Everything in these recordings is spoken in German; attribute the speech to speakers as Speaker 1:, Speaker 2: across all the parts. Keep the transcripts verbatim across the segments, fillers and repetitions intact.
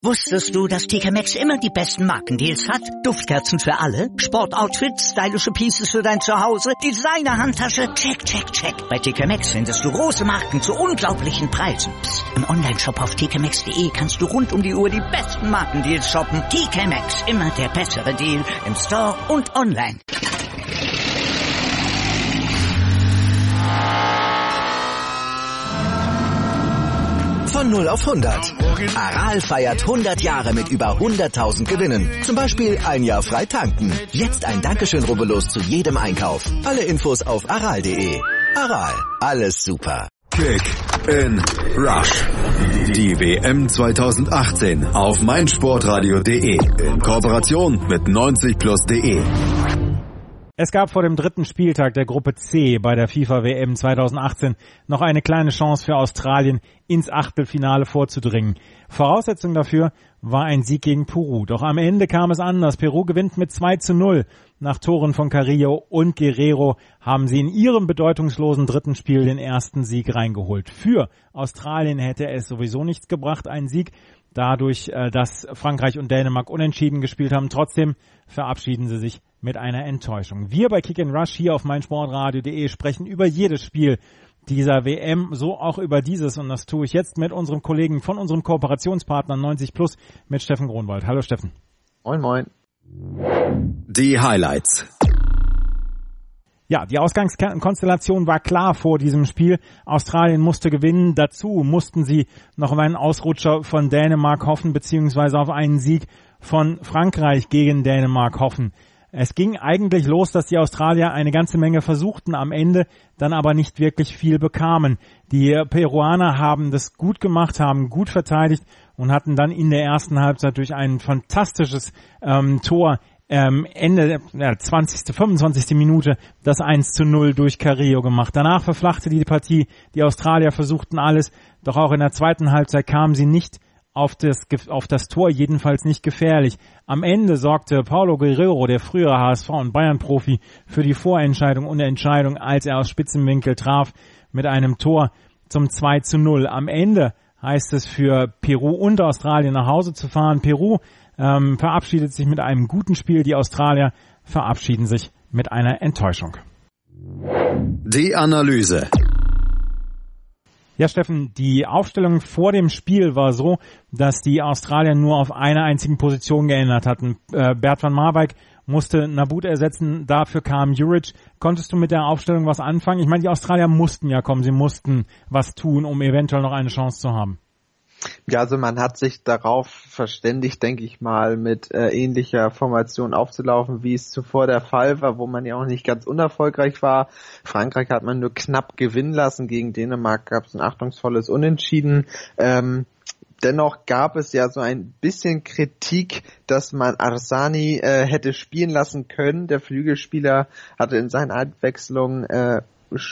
Speaker 1: Wusstest du, dass T K Maxx immer die besten Markendeals hat? Duftkerzen für alle, Sportoutfits, stylische Pieces für dein Zuhause, Designer-Handtasche, check, check, check. Bei T K Maxx findest du große Marken zu unglaublichen Preisen. Psst. Im Onlineshop auf t k maxx punkt d e kannst du rund um die Uhr die besten Markendeals shoppen. T K Maxx, immer der bessere Deal im Store und online.
Speaker 2: Von null auf hundert. Aral feiert hundert Jahre mit über hunderttausend Gewinnen. Zum Beispiel ein Jahr frei tanken. Jetzt ein Dankeschön, rubbellos zu jedem Einkauf. Alle Infos auf aral punkt de. Aral, alles super.
Speaker 3: Kick in Rush. Die W M zwanzig achtzehn auf meinsportradio punkt de. In Kooperation mit neunzig plus punkt de.
Speaker 4: Es gab vor dem dritten Spieltag der Gruppe C bei der FIFA W M zwanzig achtzehn noch eine kleine Chance für Australien, ins Achtelfinale vorzudringen. Voraussetzung dafür war ein Sieg gegen Peru. Doch am Ende kam es anders. Peru gewinnt mit zwei zu null. Nach Toren von Carrillo und Guerrero haben sie in ihrem bedeutungslosen dritten Spiel den ersten Sieg reingeholt. Für Australien hätte es sowieso nichts gebracht, ein Sieg. Dadurch, dass Frankreich und Dänemark unentschieden gespielt haben. Trotzdem verabschieden sie sich mit einer Enttäuschung. Wir bei Kick and Rush hier auf meinsportradio punkt de sprechen über jedes Spiel dieser W M, so auch über dieses. Und das tue ich jetzt mit unserem Kollegen von unserem Kooperationspartner neunzig plus, mit Steffen Gronwald. Hallo Steffen.
Speaker 5: Moin, moin.
Speaker 3: Die Highlights.
Speaker 4: Ja, die Ausgangskonstellation war klar vor diesem Spiel. Australien musste gewinnen. Dazu mussten sie noch auf einen Ausrutscher von Dänemark hoffen, beziehungsweise auf einen Sieg von Frankreich gegen Dänemark hoffen. Es ging eigentlich los, dass die Australier eine ganze Menge versuchten, am Ende dann aber nicht wirklich viel bekamen. Die Peruaner haben das gut gemacht, haben gut verteidigt und hatten dann in der ersten Halbzeit durch ein fantastisches ähm, Tor Ähm, Ende der zwanzigste, fünfundzwanzigste Minute das eins zu null durch Carrillo gemacht. Danach verflachte die Partie. Die Australier versuchten alles, doch auch in der zweiten Halbzeit kamen sie nicht auf das, auf das Tor, jedenfalls nicht gefährlich. Am Ende sorgte Paulo Guerrero, der frühere H S V- und Bayern-Profi, für die Vorentscheidung und Entscheidung, als er aus Spitzenwinkel traf mit einem Tor zum zwei zu null. Am Ende heißt es für Peru und Australien nach Hause zu fahren. Peru Ähm, verabschiedet sich mit einem guten Spiel. Die Australier verabschieden sich mit einer Enttäuschung.
Speaker 3: Die Analyse.
Speaker 4: Ja, Steffen, die Aufstellung vor dem Spiel war so, dass die Australier nur auf einer einzigen Position geändert hatten. Äh, Bert van Marwijk musste Nabut ersetzen, dafür kam Juric. Konntest du mit der Aufstellung was anfangen? Ich meine, die Australier mussten ja kommen, sie mussten was tun, um eventuell noch eine Chance zu haben.
Speaker 5: Ja, also man hat sich darauf verständigt, denke ich mal, mit äh, ähnlicher Formation aufzulaufen, wie es zuvor der Fall war, wo man ja auch nicht ganz unerfolgreich war. Frankreich hat man nur knapp gewinnen lassen, gegen Dänemark gab es ein achtungsvolles Unentschieden. Ähm, dennoch gab es ja so ein bisschen Kritik, dass man Arzani äh, hätte spielen lassen können. Der Flügelspieler hatte in seinen Einwechslungen äh,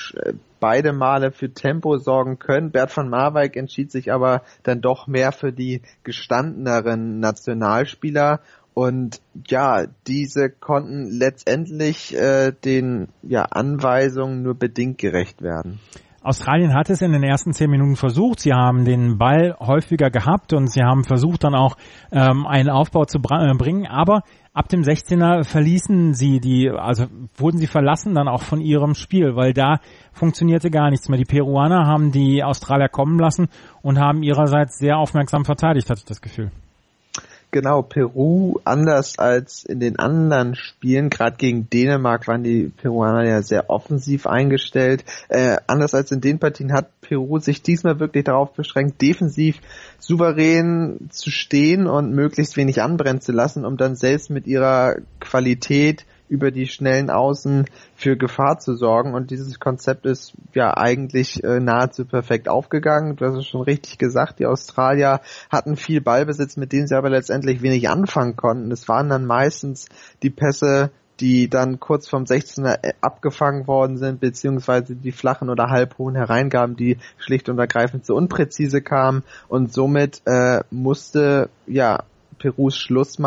Speaker 5: beide Male für Tempo sorgen können. Bert van Marwijk entschied sich aber dann doch mehr für die gestandeneren Nationalspieler. Und ja, diese konnten letztendlich äh, den ja, Anweisungen nur bedingt gerecht werden.
Speaker 4: Australien hat es in den ersten zehn Minuten versucht. Sie haben den Ball häufiger gehabt und sie haben versucht dann auch ähm, einen Aufbau zu br- bringen. Aber ab dem sechzehner verließen sie die, also wurden sie verlassen dann auch von ihrem Spiel, weil da funktionierte gar nichts mehr. Die Peruaner haben die Australier kommen lassen und haben ihrerseits sehr aufmerksam verteidigt, hatte ich das Gefühl.
Speaker 5: Genau, Peru, anders als in den anderen Spielen, gerade gegen Dänemark waren die Peruaner ja sehr offensiv eingestellt. Äh, anders als in den Partien hat Peru sich diesmal wirklich darauf beschränkt, defensiv souverän zu stehen und möglichst wenig anbrennen zu lassen, um dann selbst mit ihrer Qualität über die schnellen Außen für Gefahr zu sorgen. Und dieses Konzept ist ja eigentlich äh, nahezu perfekt aufgegangen. Du hast es schon richtig gesagt, die Australier hatten viel Ballbesitz, mit dem sie aber letztendlich wenig anfangen konnten. Es waren dann meistens die Pässe, die dann kurz vom sechzehner abgefangen worden sind, beziehungsweise die flachen oder halbhohen Hereingaben, die schlicht und ergreifend zu unpräzise kamen. Und somit äh, musste ja Perus Schlussmann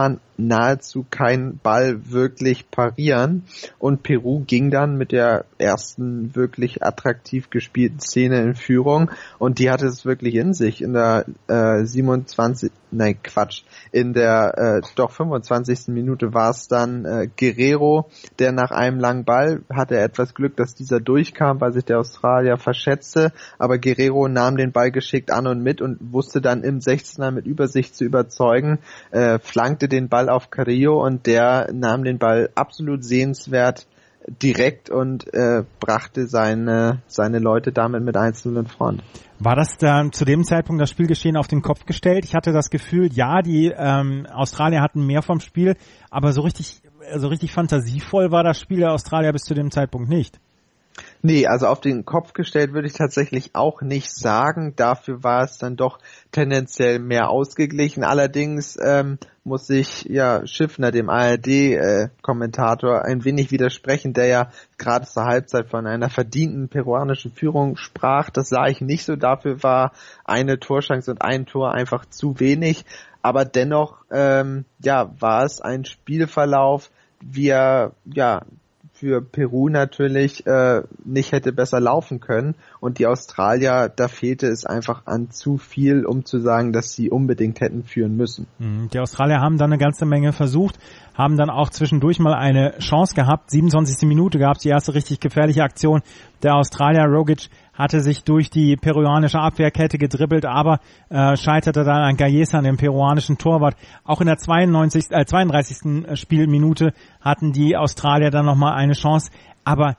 Speaker 5: nahezu keinen Ball wirklich parieren und Peru ging dann mit der ersten wirklich attraktiv gespielten Szene in Führung und die hatte es wirklich in sich. In der äh, siebenundzwanzig nein Quatsch, in der äh, doch fünfundzwanzigsten Minute war es dann äh, Guerrero, der nach einem langen Ball hatte etwas Glück, dass dieser durchkam, weil sich der Australier verschätzte, aber Guerrero nahm den Ball geschickt an und mit und wusste dann im sechzehner mit Übersicht zu überzeugen, äh, flankte den Ball auf Carrillo und der nahm den Ball absolut sehenswert direkt und äh, brachte seine seine Leute damit mit eins null in Front.
Speaker 4: War das dann zu dem Zeitpunkt das Spielgeschehen auf den Kopf gestellt? Ich hatte das Gefühl, ja, die ähm, Australier hatten mehr vom Spiel, aber so richtig so richtig fantasievoll war das Spiel der Australier bis zu dem Zeitpunkt nicht.
Speaker 5: Nee, also auf den Kopf gestellt würde ich tatsächlich auch nicht sagen. Dafür war es dann doch tendenziell mehr ausgeglichen. Allerdings ähm, muss ich ja Schiffner, dem A R D-Kommentator, ein wenig widersprechen, der ja gerade zur Halbzeit von einer verdienten peruanischen Führung sprach. Das sah ich nicht so. Dafür war eine Torchance und ein Tor einfach zu wenig. Aber dennoch ähm, ja, war es ein Spielverlauf, wie er ja für Peru natürlich äh, nicht hätte besser laufen können und die Australier, da fehlte es einfach an zu viel, um zu sagen, dass sie unbedingt hätten führen müssen.
Speaker 4: Die Australier haben dann eine ganze Menge versucht, haben dann auch zwischendurch mal eine Chance gehabt. siebenundzwanzigste Minute gab es die erste richtig gefährliche Aktion der Australier. Rogic hatte sich durch die peruanische Abwehrkette gedribbelt, aber äh, scheiterte dann an Gallesa, dem peruanischen Torwart. Auch in der zweiundneunzigsten, äh, zweiunddreißigsten Spielminute hatten die Australier dann nochmal eine Chance, aber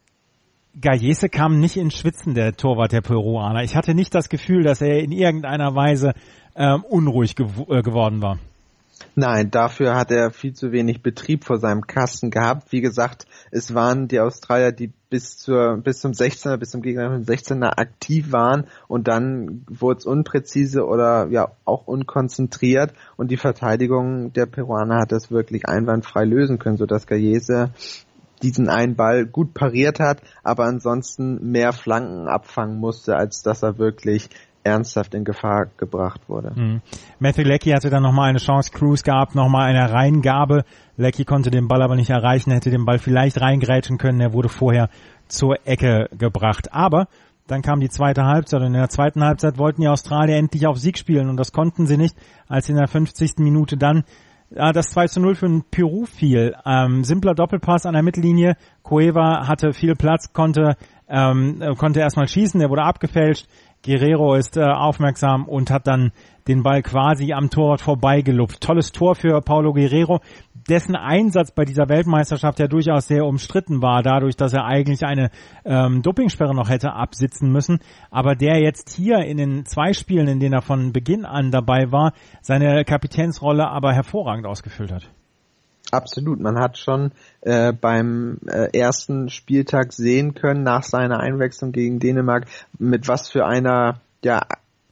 Speaker 4: Gallese kam nicht ins Schwitzen, der Torwart der Peruaner. Ich hatte nicht das Gefühl, dass er in irgendeiner Weise äh, unruhig gew- äh, geworden war.
Speaker 5: Nein, dafür hat er viel zu wenig Betrieb vor seinem Kasten gehabt. Wie gesagt, es waren die Australier, die bis zur bis zum sechzehner, bis zum gegnerischen sechzehner aktiv waren und dann wurde es unpräzise oder ja auch unkonzentriert und die Verteidigung der Peruaner hat das wirklich einwandfrei lösen können, sodass Gallese diesen einen Ball gut pariert hat, aber ansonsten mehr Flanken abfangen musste, als dass er wirklich ernsthaft in Gefahr gebracht wurde.
Speaker 4: Mhm. Matthew Leckie hatte dann nochmal eine Chance, Cruz gab nochmal eine Reingabe, Leckie konnte den Ball aber nicht erreichen, hätte den Ball vielleicht reingrätschen können, er wurde vorher zur Ecke gebracht. Aber dann kam die zweite Halbzeit und in der zweiten Halbzeit wollten die Australier endlich auf Sieg spielen und das konnten sie nicht, als in der fünfzigsten Minute dann äh, das zwei zu null für den Peru fiel. Ähm, simpler Doppelpass an der Mittellinie, Cueva hatte viel Platz, konnte, ähm, konnte erstmal schießen, der wurde abgefälscht. Guerrero ist äh, aufmerksam und hat dann den Ball quasi am Torwart vorbeigelupft. Tolles Tor für Paulo Guerrero, dessen Einsatz bei dieser Weltmeisterschaft ja durchaus sehr umstritten war, dadurch, dass er eigentlich eine ähm, Dopingsperre noch hätte absitzen müssen, aber der jetzt hier in den zwei Spielen, in denen er von Beginn an dabei war, seine Kapitänsrolle aber hervorragend ausgefüllt hat.
Speaker 5: Absolut, man hat schon äh, beim äh, ersten Spieltag sehen können, nach seiner Einwechslung gegen Dänemark, mit was für einer ja,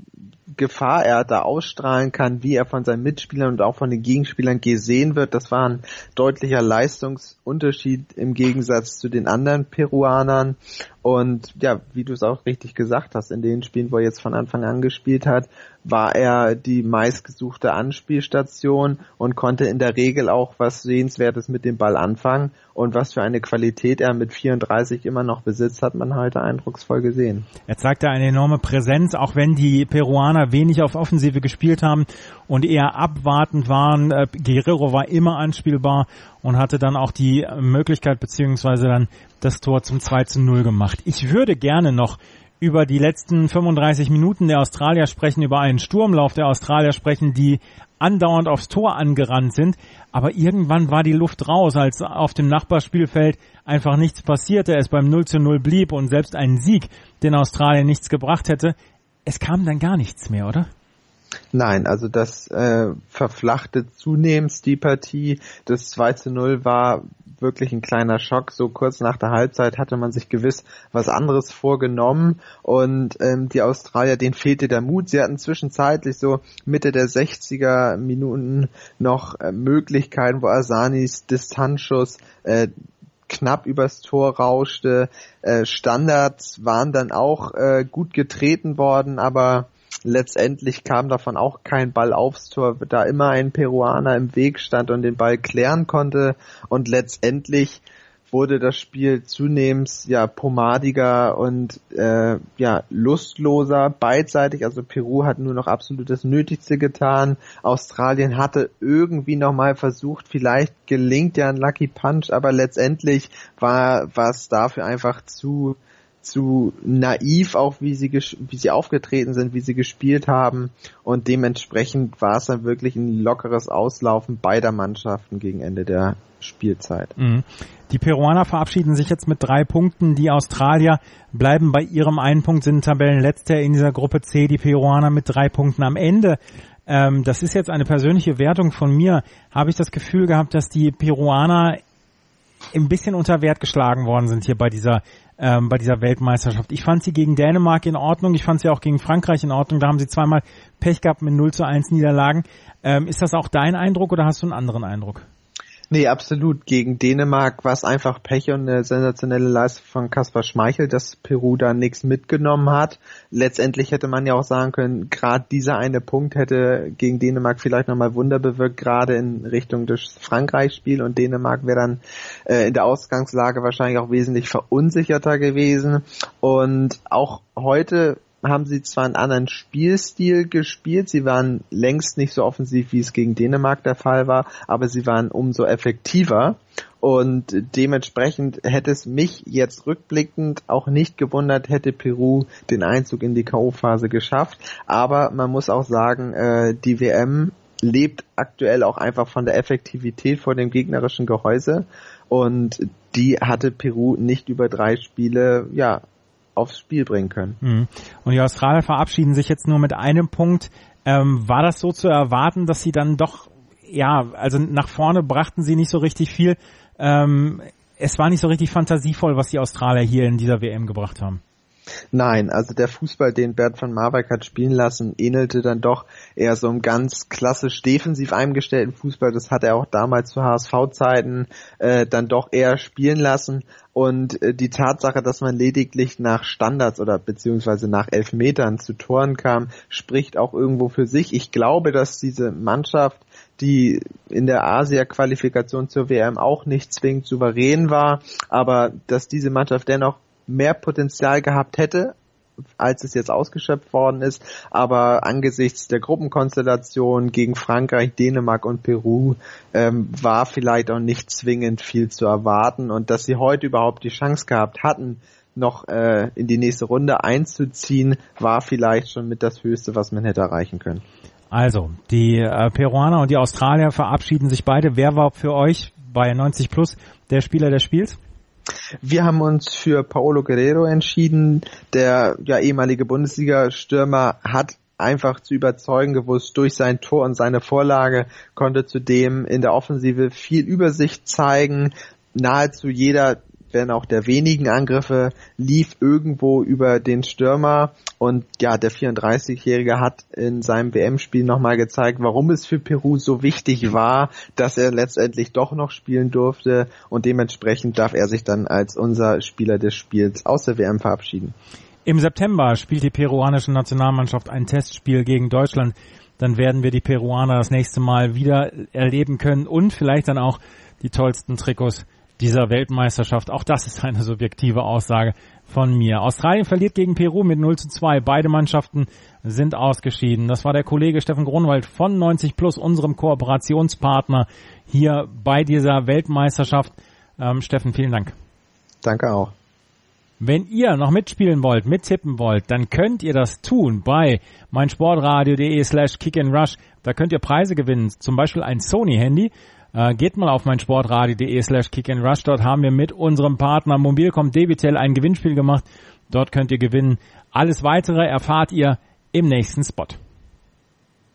Speaker 5: Gefahr er da ausstrahlen kann, wie er von seinen Mitspielern und auch von den Gegenspielern gesehen wird. Das war ein deutlicher Leistungsunterschied im Gegensatz zu den anderen Peruanern. Und ja, wie du es auch richtig gesagt hast, in den Spielen, wo er jetzt von Anfang an gespielt hat, war er die meistgesuchte Anspielstation und konnte in der Regel auch was Sehenswertes mit dem Ball anfangen. Und was für eine Qualität er mit vierunddreißig immer noch besitzt, hat man heute eindrucksvoll gesehen.
Speaker 4: Er zeigte eine enorme Präsenz, auch wenn die Peruaner wenig auf Offensive gespielt haben und eher abwartend waren. Guerrero war immer anspielbar und hatte dann auch die Möglichkeit beziehungsweise dann das Tor zum zwei zu null gemacht. Ich würde gerne noch über die letzten fünfunddreißig Minuten der Australier sprechen, über einen Sturmlauf der Australier sprechen, die andauernd aufs Tor angerannt sind, aber irgendwann war die Luft raus, als auf dem Nachbarspielfeld einfach nichts passierte, es beim null zu null blieb und selbst ein Sieg den Australiern nichts gebracht hätte. Es kam dann gar nichts mehr, oder?
Speaker 5: Nein, also das äh, verflachte zunehmend die Partie. Das zwei zu null war wirklich ein kleiner Schock. So kurz nach der Halbzeit hatte man sich gewiss was anderes vorgenommen und ähm, die Australier, denen fehlte der Mut. Sie hatten zwischenzeitlich so Mitte der sechziger Minuten noch äh, Möglichkeiten, wo Asanis Distanzschuss äh, knapp übers Tor rauschte. Äh, Standards waren dann auch äh, gut getreten worden, aber letztendlich kam davon auch kein Ball aufs Tor, da immer ein Peruaner im Weg stand und den Ball klären konnte, und letztendlich wurde das Spiel zunehmend ja pomadiger und äh, ja lustloser beidseitig. Also Peru hat nur noch absolut das Nötigste getan. Australien hatte irgendwie nochmal versucht, vielleicht gelingt ja ein Lucky Punch, aber letztendlich war war es dafür einfach zu zu naiv, auch wie sie wie sie aufgetreten sind, wie sie gespielt haben, und dementsprechend war es dann wirklich ein lockeres Auslaufen beider Mannschaften gegen Ende der Spielzeit.
Speaker 4: Mhm. Die Peruaner verabschieden sich jetzt mit drei Punkten, die Australier bleiben bei ihrem einen Punkt, sind Tabellenletzter in dieser Gruppe C, die Peruaner mit drei Punkten am Ende. Ähm, das ist jetzt eine persönliche Wertung von mir, habe ich das Gefühl gehabt, dass die Peruaner ein bisschen unter Wert geschlagen worden sind hier bei dieser ähm, bei dieser Weltmeisterschaft. Ich fand sie gegen Dänemark in Ordnung, ich fand sie auch gegen Frankreich in Ordnung, da haben sie zweimal Pech gehabt mit null zu eins Niederlagen. Ähm, ist das auch dein Eindruck oder hast du einen anderen Eindruck?
Speaker 5: Nee, absolut. Gegen Dänemark war es einfach Pech und eine sensationelle Leistung von Kasper Schmeichel, dass Peru da nichts mitgenommen hat. Letztendlich hätte man ja auch sagen können, gerade dieser eine Punkt hätte gegen Dänemark vielleicht nochmal Wunder bewirkt, gerade in Richtung des Frankreich-Spiel, und Dänemark wäre dann äh, in der Ausgangslage wahrscheinlich auch wesentlich verunsicherter gewesen. Und auch heute haben sie zwar einen anderen Spielstil gespielt, sie waren längst nicht so offensiv, wie es gegen Dänemark der Fall war, aber sie waren umso effektiver, und dementsprechend hätte es mich jetzt rückblickend auch nicht gewundert, hätte Peru den Einzug in die K O-Phase geschafft, aber man muss auch sagen, äh, die W M lebt aktuell auch einfach von der Effektivität vor dem gegnerischen Gehäuse, und die hatte Peru nicht über drei Spiele, ja, aufs Spiel bringen können.
Speaker 4: Mhm. Und die Australier verabschieden sich jetzt nur mit einem Punkt. Ähm, war das so zu erwarten, dass sie dann doch, ja, also nach vorne brachten sie nicht so richtig viel. Ähm, es war nicht so richtig fantasievoll, was die Australier hier in dieser W M gebracht haben.
Speaker 5: Nein, also der Fußball, den Bert van Marwijk hat spielen lassen, ähnelte dann doch eher so einem ganz klassisch defensiv eingestellten Fußball. Das hat er auch damals zu H S V-Zeiten äh, dann doch eher spielen lassen. Und äh, die Tatsache, dass man lediglich nach Standards oder beziehungsweise nach Elfmetern zu Toren kam, spricht auch irgendwo für sich. Ich glaube, dass diese Mannschaft, die in der Asia-Qualifikation zur W M auch nicht zwingend souverän war, aber dass diese Mannschaft dennoch mehr Potenzial gehabt hätte, als es jetzt ausgeschöpft worden ist, aber angesichts der Gruppenkonstellation gegen Frankreich, Dänemark und Peru ähm, war vielleicht auch nicht zwingend viel zu erwarten, und dass sie heute überhaupt die Chance gehabt hatten, noch äh, in die nächste Runde einzuziehen, war vielleicht schon mit das Höchste, was man hätte erreichen können.
Speaker 4: Also, die äh, Peruaner und die Australier verabschieden sich beide. Wer war für euch bei neunzig plus der Spieler des Spiels?
Speaker 5: Wir haben uns für Paolo Guerrero entschieden. Der ja ehemalige Bundesliga-Stürmer hat einfach zu überzeugen gewusst durch sein Tor und seine Vorlage, konnte zudem in der Offensive viel Übersicht zeigen. Nahezu jeder, wenn auch der wenigen Angriffe, lief irgendwo über den Stürmer, und ja, der vierunddreißigjährige hat in seinem W M-Spiel nochmal gezeigt, warum es für Peru so wichtig war, dass er letztendlich doch noch spielen durfte, und dementsprechend darf er sich dann als unser Spieler des Spiels aus der W M verabschieden.
Speaker 4: Im September spielt die peruanische Nationalmannschaft ein Testspiel gegen Deutschland. Dann werden wir die Peruaner das nächste Mal wieder erleben können und vielleicht dann auch die tollsten Trikots dieser Weltmeisterschaft. Auch das ist eine subjektive Aussage von mir. Australien verliert gegen Peru mit null zu zwei. Beide Mannschaften sind ausgeschieden. Das war der Kollege Steffen Grunwald von neunzig plus, unserem Kooperationspartner hier bei dieser Weltmeisterschaft. Ähm, Steffen, vielen Dank.
Speaker 5: Danke auch.
Speaker 4: Wenn ihr noch mitspielen wollt, mittippen wollt, dann könnt ihr das tun bei meinsportradio.de slash kickandrush. Da könnt ihr Preise gewinnen, zum Beispiel ein Sony-Handy. Äh, geht mal auf meinsportradio.de slash kickandrush. Dort haben wir mit unserem Partner Mobilcom Debitel ein Gewinnspiel gemacht. Dort könnt ihr gewinnen. Alles Weitere erfahrt ihr im nächsten Spot.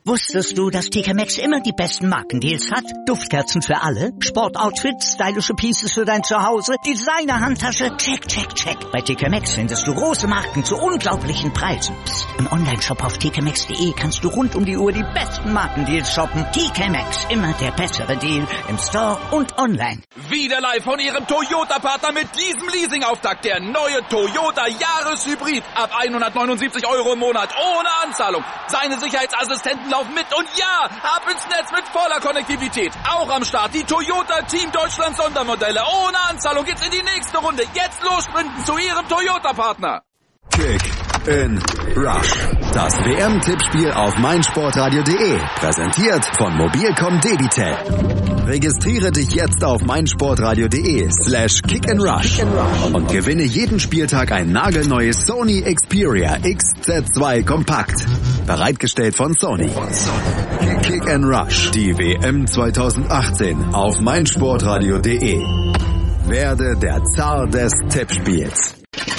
Speaker 1: Wusstest du, dass T K Maxx immer die besten Markendeals hat? Duftkerzen für alle, Sportoutfits, stylische Pieces für dein Zuhause, Designer-Handtasche, check, check, check. Bei T K Maxx findest du große Marken zu unglaublichen Preisen. Psst. Im Onlineshop auf t k maxx punkt d e kannst du rund um die Uhr die besten Markendeals shoppen. T K Maxx, immer der bessere Deal im Store und online.
Speaker 6: Wieder live von Ihrem Toyota-Partner mit diesem Leasing-Auftakt. Der neue Toyota Jahreshybrid. Ab hundertneunundsiebzig Euro im Monat ohne Anzahlung. Seine Sicherheitsassistenten laufen mit und ja, ab ins Netz mit voller Konnektivität. Auch am Start die Toyota Team Deutschland Sondermodelle. Ohne Anzahlung geht's in die nächste Runde. Jetzt los sprinten zu Ihrem Toyota-Partner.
Speaker 3: Kick in Rush. Das W M-Tippspiel auf meinsportradio punkt de. Präsentiert von Mobilcom Debitel. Registriere dich jetzt auf meinsportradio punkt de slash kick and rush und gewinne jeden Spieltag ein nagelneues Sony Xperia X Z zwei Kompakt. Bereitgestellt von Sony. Kick and Rush. Die W M zwanzig achtzehn auf meinsportradio punkt de. Werde der Zar des Tippspiels.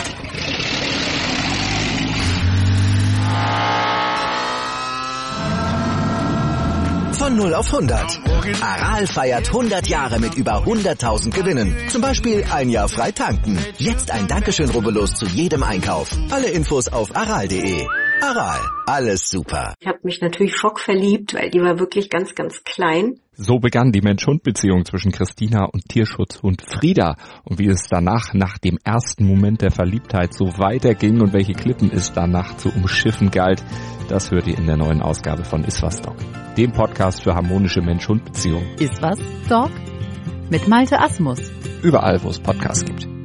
Speaker 2: Von null auf hundert. Aral feiert hundert Jahre mit über hunderttausend Gewinnen. Zum Beispiel ein Jahr frei tanken. Jetzt ein Dankeschön, rubbellos zu jedem Einkauf. Alle Infos auf aral punkt de. Aral, alles super.
Speaker 7: Ich habe mich natürlich schockverliebt, weil die war wirklich ganz, ganz klein.
Speaker 8: So begann die Mensch-Hund-Beziehung zwischen Christina und Tierschutzhund Frieda. Und wie es danach, nach dem ersten Moment der Verliebtheit, so weiterging und welche Klippen es danach zu umschiffen galt, das hört ihr in der neuen Ausgabe von Iswas Dog, dem Podcast für harmonische Mensch-Hund-Beziehungen.
Speaker 9: Iswas Dog? Mit Malte Asmus.
Speaker 8: Überall, wo es Podcasts gibt.